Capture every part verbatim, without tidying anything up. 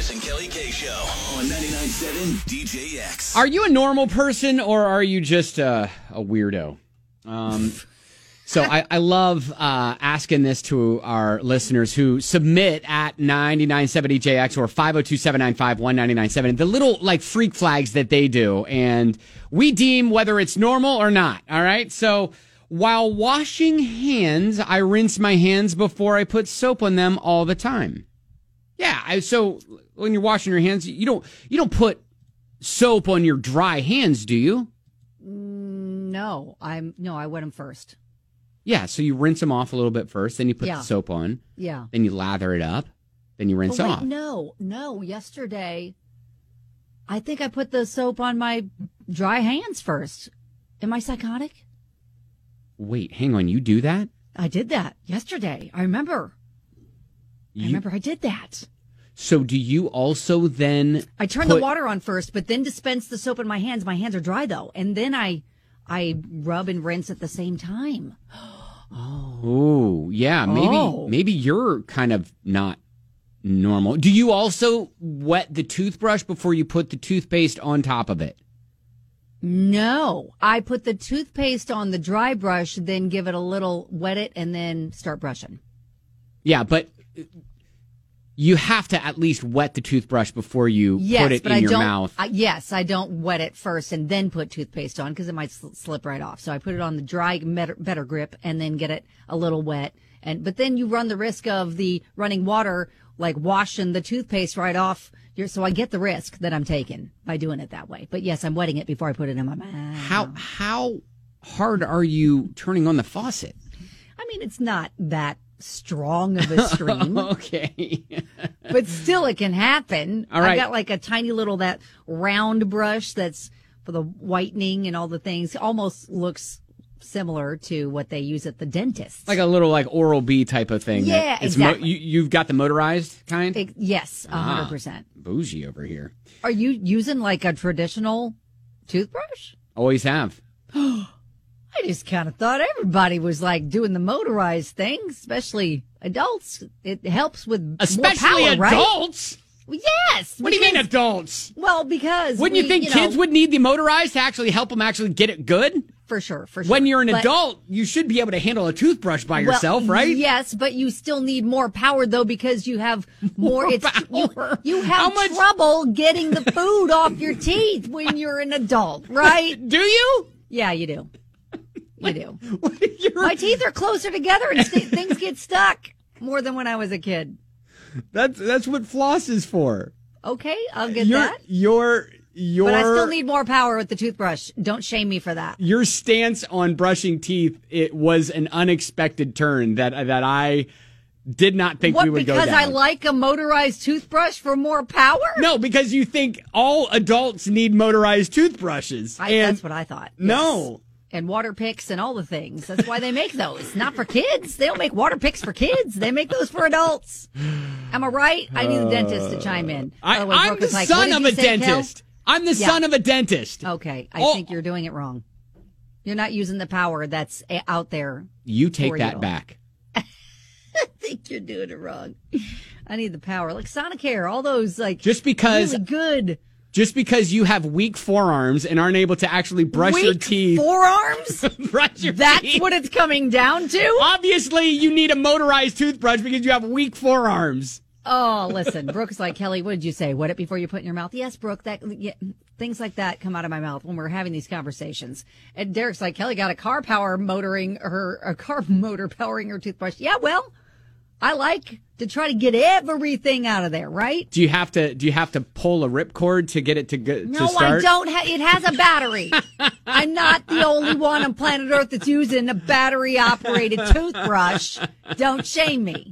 Brooks and Kelly K Show on ninety-nine point seven D J X. Are you a normal person or are you just uh, a weirdo? Um, so I, I love uh, asking this to our listeners who submit at ninety-nine point seven D J X or five oh two, seven nine five, one nine nine seven. The little like freak flags that they do. And we deem whether it's normal or not. All right. So while washing hands, I rinse my hands before I put soap on them all the time. Yeah, I, so when you're washing your hands, you don't you don't put soap on your dry hands, do you? No, I'm no, I wet them first. Yeah, so you rinse them off a little bit first, then you put yeah. the soap on. Yeah. Then you lather it up, then you rinse but wait, off. No, no, yesterday, I think I put the soap on my dry hands first. Am I psychotic? Wait, hang on, you do that? I did that yesterday. I remember. You, I remember I did that. So do you also then I turn put, the water on first, but then dispense the soap in my hands. My hands are dry, though. And then I I rub and rinse at the same time. Oh. Oh, yeah. Maybe oh. maybe you're kind of not normal. Do you also wet the toothbrush before you put the toothpaste on top of it? No. I put the toothpaste on the dry brush, then give it a little, wet it, and then start brushing. Yeah, but you have to at least wet the toothbrush before you yes, put it but in I your don't, mouth. I, yes, I don't wet it first and then put toothpaste on because it might sl- slip right off. So I put it on the dry, better, better grip and then get it a little wet. And But then you run the risk of the running water, like washing the toothpaste right off. Your, so I get the risk that I'm taking by doing it that way. But yes, I'm wetting it before I put it in my mouth. How How hard are you turning on the faucet? I mean, it's not that strong of a stream. Okay. But still it can happen. All right. I've got like a tiny little that round brush that's for the whitening and all the things. Almost looks similar to what they use at the dentist. Like a little like Oral-B type of thing. Yeah, it's exactly. Mo- you, you've got the motorized kind? It, yes, one hundred percent. Ah, bougie over here. Are you using like a traditional toothbrush? Always have. I just kind of thought everybody was like doing the motorized thing, especially adults. It helps with Especially more power, adults? Right? Well, yes. What do you mean adults? Well, because Wouldn't we, you think you kids know, would need the motorized to actually help them actually get it good? For sure, for sure. When you're an but, adult, you should be able to handle a toothbrush by well, yourself, right? Yes, but you still need more power, though, because you have more, More it's, you, power? you How have much- trouble getting the food off your teeth when you're an adult, right? Do you? Yeah, you do. You do. You're- My teeth are closer together and st- things get stuck more than when I was a kid. That's that's what floss is for. Okay, I'll get Your that. your your But I still need more power with the toothbrush. Don't shame me for that. your stance on brushing teeth, it was an unexpected turn that that I did not think What, we would go down. because I like a motorized toothbrush for more power? No, because you think all adults need motorized toothbrushes. I, and that's what I thought. no. Yes. And water picks and all the things. That's why they make those. Not for kids. They don't make water picks for kids. They make those for adults. Am I right? I need the dentist to chime in. I, Otherwise, I'm Brooke the is like, son "What did of you a say, Kel?" dentist. I'm the Yeah. son of a dentist. Okay, I Oh. think you're doing it wrong. You're not using the power that's a- out there. You take for that you. back. I think you're doing it wrong. I need the power. Like Sonicare, all those like Just because really good. just because you have weak forearms and aren't able to actually brush Weak your teeth. forearms? brush your That's teeth. what it's coming down to? Obviously, you need a motorized toothbrush because you have weak forearms. Oh, listen, Brooke's like, Kelly, what did you say? Wet it before you put it in your mouth? Yes, Brooke, that yeah, things like that come out of my mouth when we're having these conversations. And Derek's like, Kelly got a car power motoring her, a car motor powering her toothbrush. Yeah, well, I like to try to get everything out of there, right? Do you have to? Do you have to pull a ripcord to get it to go, No, to start? I don't. Ha- it has a battery. I'm not the only one on planet Earth that's using a battery-operated toothbrush. Don't shame me.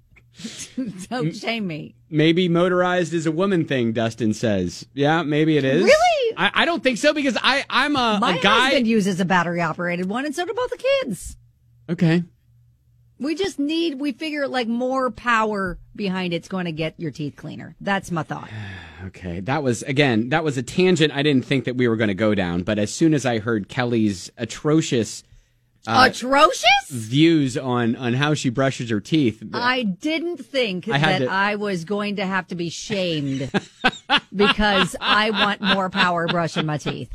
Don't shame me. Maybe motorized is a woman thing. Dustin says, "Yeah, maybe it is." Really? I, I don't think so because I I'm a, My a guy. husband uses a battery-operated one, and so do both the kids. Okay. We just need, we figure like more power behind it's going to get your teeth cleaner. That's my thought. Okay, that was, again, that was a tangent I didn't think that we were going to go down, but as soon as I heard Kelly's atrocious uh, atrocious views on, on how she brushes her teeth. I didn't think I had that to- I was going to have to be shamed because I want more power brushing my teeth.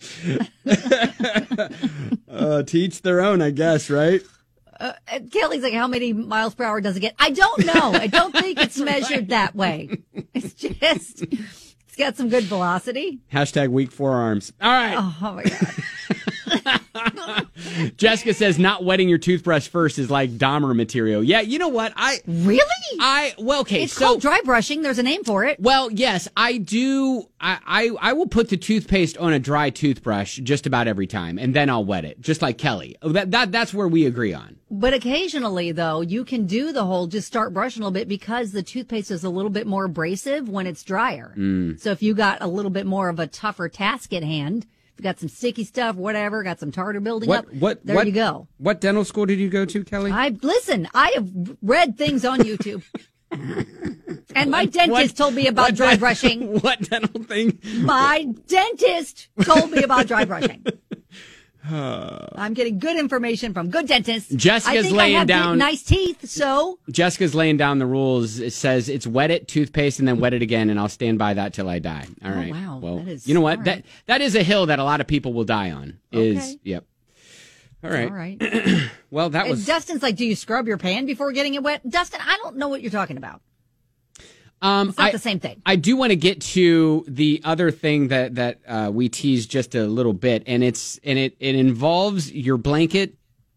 uh, to each their own, I guess, right? Uh, Kelly's like, how many miles per hour does it get? I don't know. I don't think it's measured that way. It's just, it's got some good velocity. Hashtag weak forearms. All right. Oh, oh my God. Jessica says not wetting your toothbrush first is like Dahmer material. Yeah, you know what? I Really? I well, okay. It's so, called dry brushing. There's a name for it. Well, yes, I do. I, I I will put the toothpaste on a dry toothbrush just about every time, and then I'll wet it, just like Kelly. That that that's where we agree on. But occasionally, though, you can do the whole just start brushing a little bit because the toothpaste is a little bit more abrasive when it's drier. Mm. So if you got a little bit more of a tougher task at hand, if you got some sticky stuff, whatever, got some tartar building What up, what there what, you go. What dental school did you go to, Kelly? I listen. I have read things on YouTube, and my dentist What- told me about what dry den- brushing. What dental thing? My dentist told me about dry brushing. I'm getting good information from good dentists. Jessica's I think laying I have down- nice teeth, so Jessica's laying down the rules. It says it's wet it, toothpaste, and then wet it again, and I'll stand by that till I die. All Oh, right. wow. Well, That is- you know what? all That right. that is a hill that a lot of people will die on. Is Okay. yep. All right. all right. Well, that And was. Dustin's like, do you scrub your pan before getting it wet? Dustin, I don't know what you're talking about. Um, It's not I, the same thing. I do want to get to the other thing that that uh, we teased just a little bit, and it's and it it involves your blanket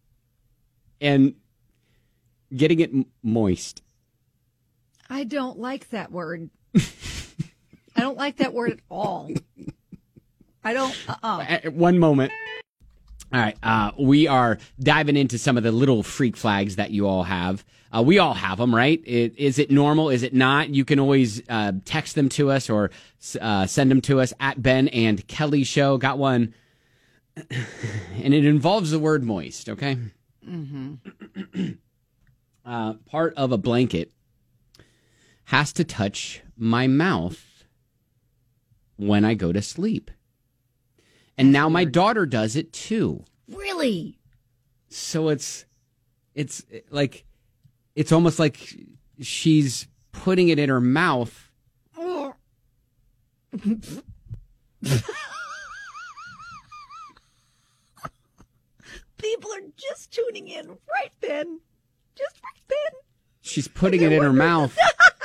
and getting it m- moist. I don't like that word. I don't like that word at all. I don't. Uh-uh. At one moment. All right, uh, we are diving into some of the little freak flags that you all have. Uh, we all have them, right? It, is it normal? Is it not? You can always uh, text them to us or uh, send them to us at Ben and Kelly Show. Got one, and it involves the word moist, okay? Mm-hmm. uh, part of a blanket has to touch my mouth when I go to sleep. And now my daughter does it too. Really? So it's it's like it's almost like she's putting it in her mouth. People are just tuning in right then. Just right then. She's putting it in her mouth.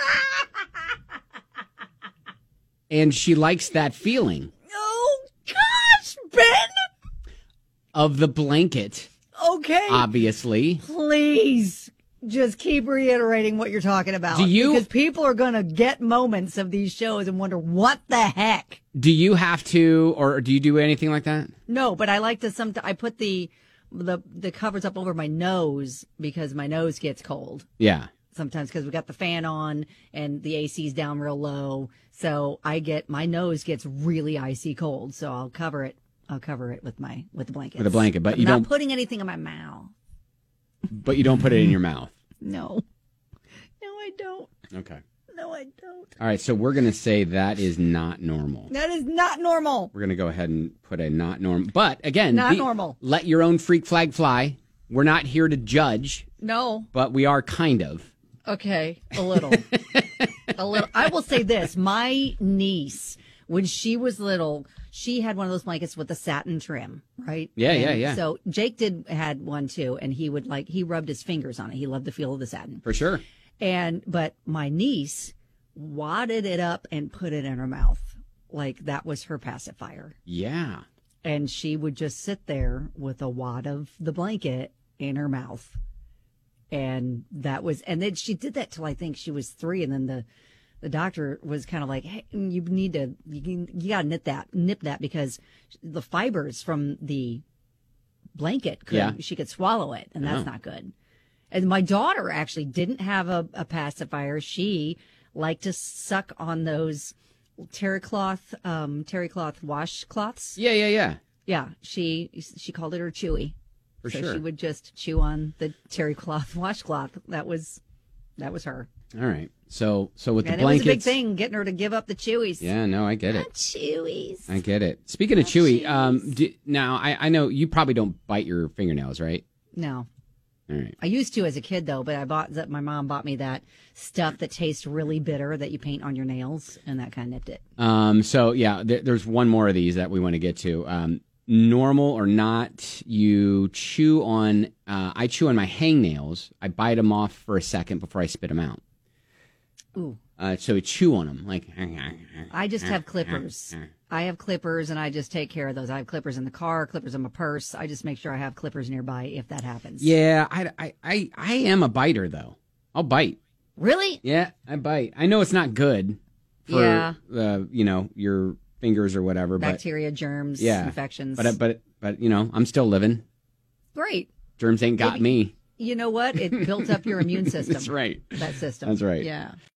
And she likes that feeling Oh, gosh, Ben. of the blanket, Okay. obviously. Please just keep reiterating what you're talking about. Do you- Because people are going to get moments of these shows and wonder, what the heck? Do you have to, or do you do anything like that? No, but I like to some. I put the the the covers up over my nose because my nose gets cold Yeah. sometimes because we got the fan on and the A C's down real low. So I get my nose gets really icy cold. So I'll cover it. I'll cover it with my with the blanket. With a blanket, but I'm you not don't- putting anything in my mouth. But you don't put it in your mouth. No, no, I don't. Okay. No, I don't. All right, so we're going to say that is not normal. That is not normal. We're going to go ahead and put a not normal. But again, Not be- normal. Let your own freak flag fly. We're not here to judge, No. but we are kind of. Okay, a little. a little. I will say this. My niece, when she was little, she had one of those blankets with the satin trim, right? Yeah, yeah, And yeah. So Jake did had one too, and he would like he rubbed his fingers on it. He loved the feel of the satin. For sure. And but my niece wadded it up and put it in her mouth. Like that was her pacifier. Yeah. And she would just sit there with a wad of the blanket in her mouth. And that was, and then she did that till I think she was three. And then the, the doctor was kind of like, hey, you need to, you, can, you got to nip that, nip that because the fibers from the blanket could, Yeah. she could swallow it. And that's Oh. not good. And my daughter actually didn't have a, a pacifier. She liked to suck on those terry cloth, um, terry cloth washcloths. Yeah, yeah, yeah. Yeah, she she called it her chewy. For so sure. she would just chew on the terry cloth washcloth. That was that was her. All right. So so with And the it was blankets. a big thing getting her to give up the chewies. Yeah, no, I get it. Chewies. I get it. Speaking of Chewy, um, do, now I, I know you probably don't bite your fingernails, right? No. All right. I used to as a kid, though, but I bought that. My mom bought me that stuff that tastes really bitter that you paint on your nails, and that kind of nipped it. Um, so, yeah, there, there's one more of these that we want to get to. Um, normal or not, you chew on, uh, I chew on my hangnails. I bite them off for a second before I spit them out. Ooh. Uh, so we chew on them. like. I just have clippers. I have clippers, and I just take care of those. I have clippers in the car, clippers in my purse. I just make sure I have clippers nearby if that happens. Yeah, I, I, I, I am a biter, though. I'll bite. Really? Yeah, I bite. I know it's not good for, Yeah. uh, you know, your fingers or whatever. Bacteria, germs, but, yeah, infections. But, but, but, you know, I'm still living. Great. Germs ain't got Maybe- me. You know what? It built up your immune system. That's right. That system. That's right. Yeah.